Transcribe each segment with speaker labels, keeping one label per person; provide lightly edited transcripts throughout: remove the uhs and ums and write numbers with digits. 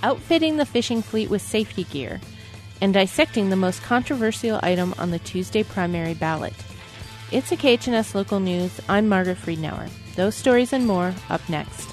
Speaker 1: outfitting the fishing fleet with safety gear, and dissecting the most controversial item on the Tuesday primary ballot. It's a KHNS Local News. I'm Margaret Friedenauer. Those stories and more up next.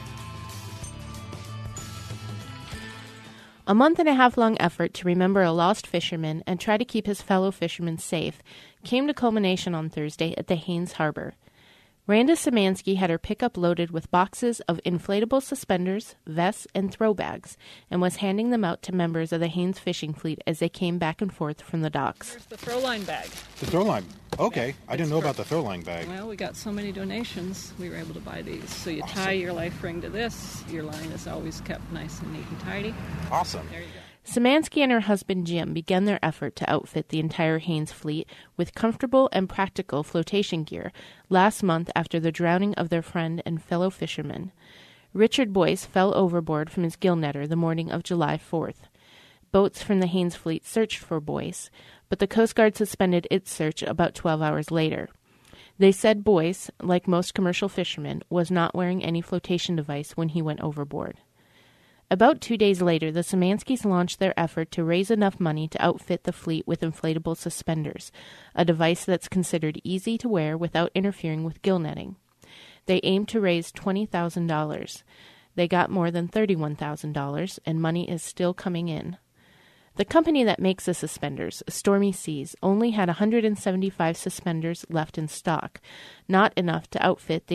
Speaker 1: A month-and-a-half-long effort to remember a lost fisherman and try to keep his fellow fishermen safe came to culmination on Thursday at the Haines Harbor. Randa Szymanski had her pickup loaded with boxes of inflatable suspenders, vests, and throw bags, and was handing them out to members of the Haines fishing fleet as they came back and forth from the docks.
Speaker 2: Here's the throw line bag.
Speaker 3: The throw line. Okay. I didn't know about the throw line bag.
Speaker 2: Well, we got so many donations, we were able to buy these. So you tie your life ring to this. Your line is always kept nice and neat and tidy.
Speaker 3: Awesome.
Speaker 2: There you go.
Speaker 1: Szymanski and her husband Jim began their effort to outfit the entire Haines fleet with comfortable and practical flotation gear last month after the drowning of their friend and fellow fisherman. Richard Boyce fell overboard from his gill netter the morning of July 4th. Boats from the Haines fleet searched for Boyce, but the Coast Guard suspended its search about 12 hours later. They said Boyce, like most commercial fishermen, was not wearing any flotation device when he went overboard. About 2 days later, the Szymanskis launched their effort to raise enough money to outfit the fleet with inflatable suspenders, a device that's considered easy to wear without interfering with gill netting. They aimed to raise $20,000. They got more than $31,000, and money is still coming in. The company that makes the suspenders, Stormy Seas, only had 175 suspenders left in stock, not enough to outfit the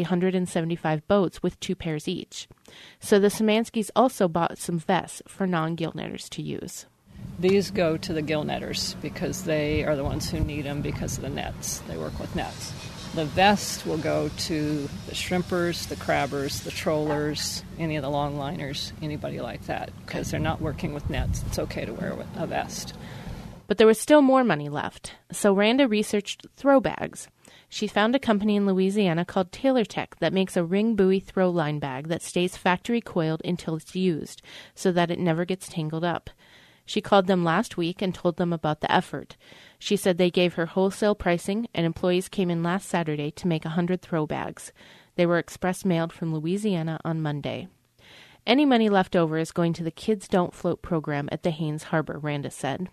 Speaker 1: 175 boats with 2 pairs each. So the Szymanskis also bought some vests for non-gill netters to use.
Speaker 2: These go to the gill netters because they are the ones who need them because of the nets. They work with nets. The vest will go to the shrimpers, the crabbers, the trollers, any of the longliners, anybody like that, because they're not working with nets. It's okay to wear a vest.
Speaker 1: But there was still more money left, so Randa researched throw bags. She found a company in Louisiana called Taylor Tech that makes a ring buoy throw line bag that stays factory coiled until it's used, so that it never gets tangled up. She called them last week and told them about the effort. She said they gave her wholesale pricing, and employees came in last Saturday to make 100 throw bags. They were express mailed from Louisiana on Monday. Any money left over is going to the Kids Don't Float program at the Haines Harbor, Randa said.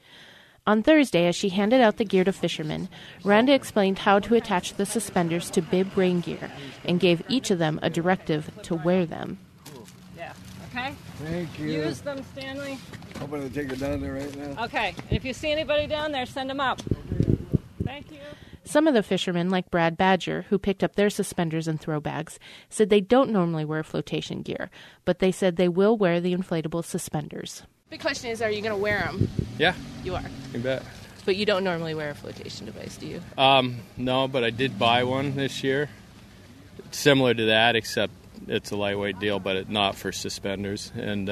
Speaker 1: On Thursday, as she handed out the gear to fishermen, Randa explained how to attach the suspenders to bib rain gear and gave each of them a directive to wear them.
Speaker 2: Yeah, okay?
Speaker 4: Thank you.
Speaker 2: Use them, Stanley.
Speaker 4: I'm going to take it down there right now.
Speaker 2: Okay, and if you see anybody down there, send them up. Thank you.
Speaker 1: Some of the fishermen, like Brad Badger, who picked up their suspenders and throw bags, said they don't normally wear flotation gear, but they said they will wear the inflatable suspenders.
Speaker 5: The question is, are you going to wear them?
Speaker 6: Yeah.
Speaker 5: You are.
Speaker 6: You bet.
Speaker 5: But you don't normally wear a flotation device, do you?
Speaker 6: No, but I did buy one this year. It's similar to that, except it's a lightweight deal, but not for suspenders. And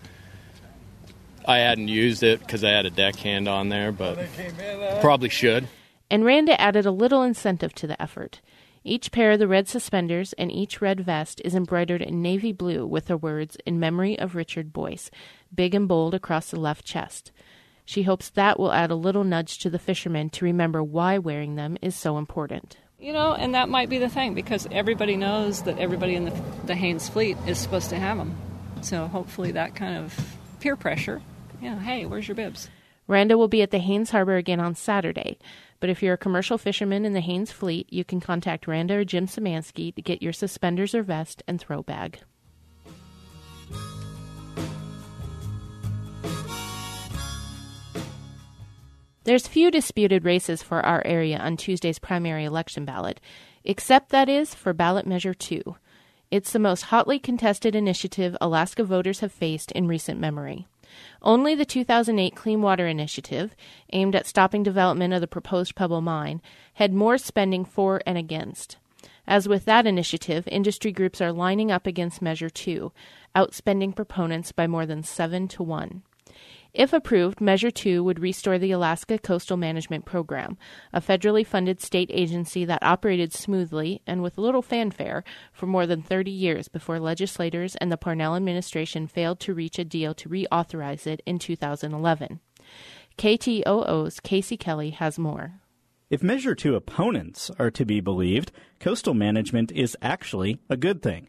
Speaker 6: I hadn't used it because I had a deckhand on there, but probably should.
Speaker 1: And Randa added a little incentive to the effort. Each pair of the red suspenders and each red vest is embroidered in navy blue with the words, "In memory of Richard Boyce," big and bold across the left chest. She hopes that will add a little nudge to the fishermen to remember why wearing them is so important.
Speaker 2: You know, and that might be the thing, because everybody knows that everybody in the Haines fleet is supposed to have them. So hopefully that kind of peer pressure, hey, where's your bibs?
Speaker 1: Randa will be at the Haines Harbor again on Saturday, but if you're a commercial fisherman in the Haines fleet, you can contact Randa or Jim Szymanski to get your suspenders or vest and throw bag. There's few disputed races for our area on Tuesday's primary election ballot, except, that is, for ballot measure 2. It's the most hotly contested initiative Alaska voters have faced in recent memory. Only the 2008 Clean Water Initiative, aimed at stopping development of the proposed Pebble Mine, had more spending for and against. As with that initiative, industry groups are lining up against Measure 2, outspending proponents by more than 7-1. If approved, Measure 2 would restore the Alaska Coastal Management Program, a federally funded state agency that operated smoothly and with little fanfare for more than 30 years before legislators and the Parnell administration failed to reach a deal to reauthorize it in 2011. KTOO's Casey Kelly has more.
Speaker 7: If Measure 2 opponents are to be believed, coastal management is actually a good thing.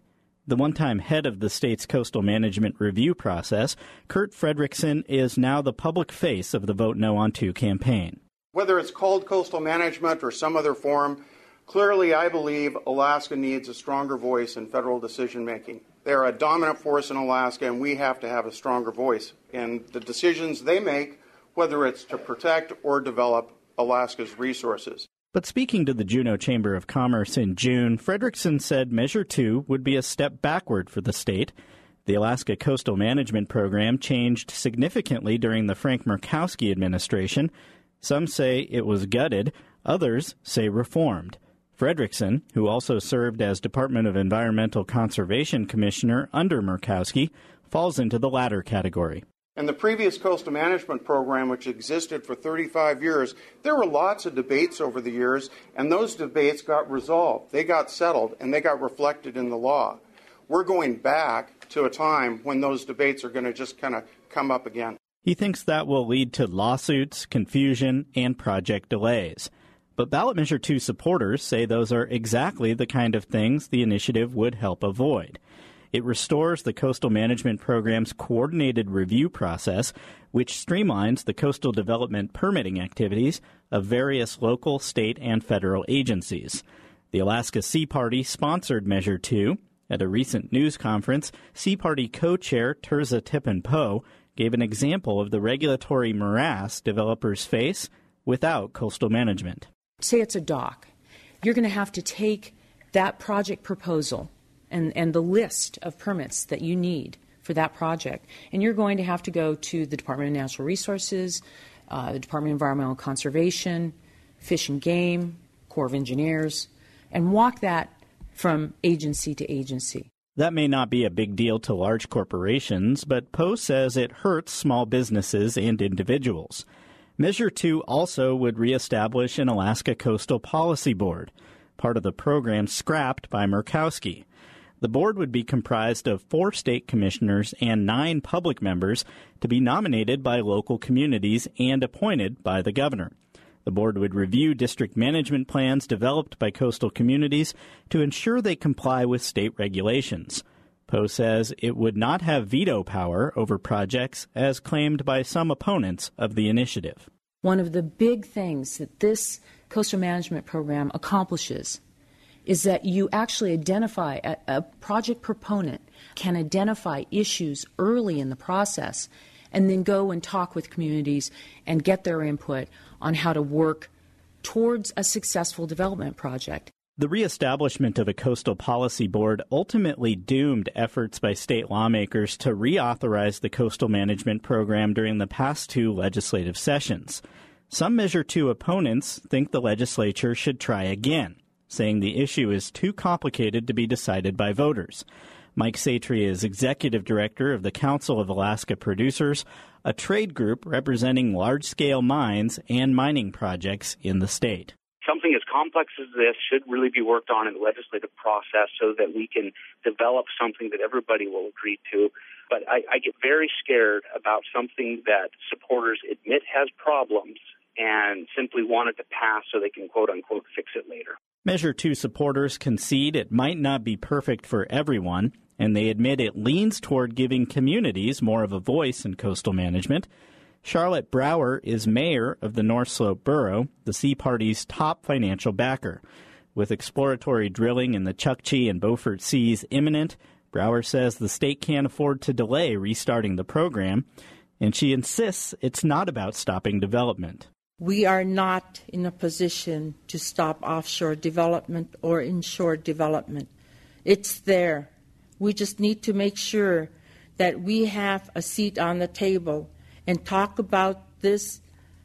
Speaker 7: The one-time head of the state's coastal management review process, Kurt Fredrickson, is now the public face of the Vote No on 2 campaign.
Speaker 8: Whether it's called coastal management or some other form, clearly I believe Alaska needs a stronger voice in federal decision-making. They're a dominant force in Alaska, and we have to have a stronger voice in the decisions they make, whether it's to protect or develop Alaska's resources.
Speaker 7: But speaking to the Juneau Chamber of Commerce in June, Fredrickson said Measure 2 would be a step backward for the state. The Alaska Coastal Management Program changed significantly during the Frank Murkowski administration. Some say it was gutted, others say reformed. Fredrickson, who also served as Department of Environmental Conservation Commissioner under Murkowski, falls into the latter category.
Speaker 8: In the previous coastal management program, which existed for 35 years, there were lots of debates over the years, and those debates got resolved. They got settled, and they got reflected in the law. We're going back to a time when those debates are going to just kind of come up again.
Speaker 7: He thinks that will lead to lawsuits, confusion, and project delays. But Ballot Measure 2 supporters say those are exactly the kind of things the initiative would help avoid. It restores the Coastal Management Program's coordinated review process, which streamlines the coastal development permitting activities of various local, state, and federal agencies. The Alaska Sea Party sponsored Measure 2. At a recent news conference, Sea Party co-chair Terza Tippin-Poe gave an example of the regulatory morass developers face without coastal management.
Speaker 9: Say it's a dock. You're going to have to take that project proposal and the list of permits that you need for that project, and you're going to have to go to the Department of Natural Resources, the Department of Environmental Conservation, Fish and Game, Corps of Engineers, and walk that from agency to agency.
Speaker 7: That may not be a big deal to large corporations, but Poe says it hurts small businesses and individuals. Measure 2 also would reestablish an Alaska Coastal Policy Board, part of the program scrapped by Murkowski. The board would be comprised of 4 state commissioners and 9 public members to be nominated by local communities and appointed by the governor. The board would review district management plans developed by coastal communities to ensure they comply with state regulations. Poe says it would not have veto power over projects, as claimed by some opponents of the initiative.
Speaker 9: One of the big things that this coastal management program accomplishes is that you actually identify, a project proponent can identify issues early in the process and then go and talk with communities and get their input on how to work towards a successful development project.
Speaker 7: The reestablishment of a coastal policy board ultimately doomed efforts by state lawmakers to reauthorize the coastal management program during the past 2 legislative sessions. Some Measure 2 opponents think the legislature should try again, saying the issue is too complicated to be decided by voters. Mike Satry is executive director of the Council of Alaska Producers, a trade group representing large-scale mines and mining projects in the state.
Speaker 10: Something as complex as this should really be worked on in the legislative process so that we can develop something that everybody will agree to. But I get very scared about something that supporters admit has problems and simply want it to pass so they can, quote-unquote, fix it later.
Speaker 7: Measure 2 supporters concede it might not be perfect for everyone, and they admit it leans toward giving communities more of a voice in coastal management. Charlotte Brower is mayor of the North Slope Borough, the Sea Party's top financial backer. With exploratory drilling in the Chukchi and Beaufort Seas imminent, Brower says the state can't afford to delay restarting the program, and she insists it's not about stopping development.
Speaker 11: We are not in a position to stop offshore development or inshore development. It's there. We just need to make sure that we have a seat on the table and talk about this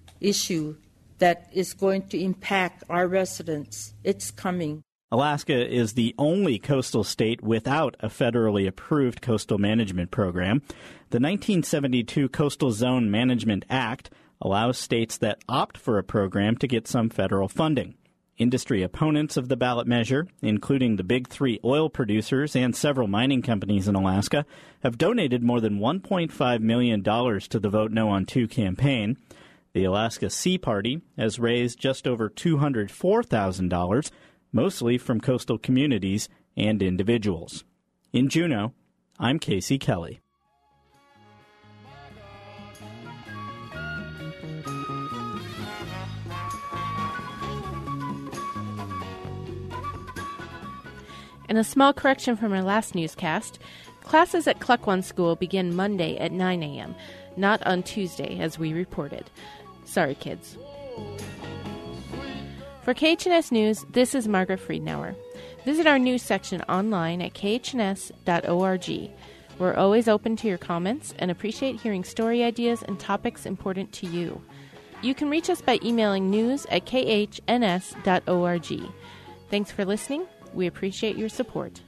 Speaker 11: issue that is going to impact our residents. It's coming.
Speaker 7: Alaska is the only coastal state without a federally approved coastal management program. The 1972 Coastal Zone Management Act allows states that opt for a program to get some federal funding. Industry opponents of the ballot measure, including the big 3 oil producers and several mining companies in Alaska, have donated more than $1.5 million to the Vote No on 2 campaign. The Alaska Sea Party has raised just over $204,000, mostly from coastal communities and individuals. In Juneau, I'm Casey Kelly.
Speaker 1: And a small correction from our last newscast. Classes at Cluck-One School begin Monday at 9 a.m., not on Tuesday, as we reported. Sorry, kids. For KHNS News, this is Margaret Friedenauer. Visit our news section online at khns.org. We're always open to your comments and appreciate hearing story ideas and topics important to you. You can reach us by emailing news@khns.org. Thanks for listening. We appreciate your support.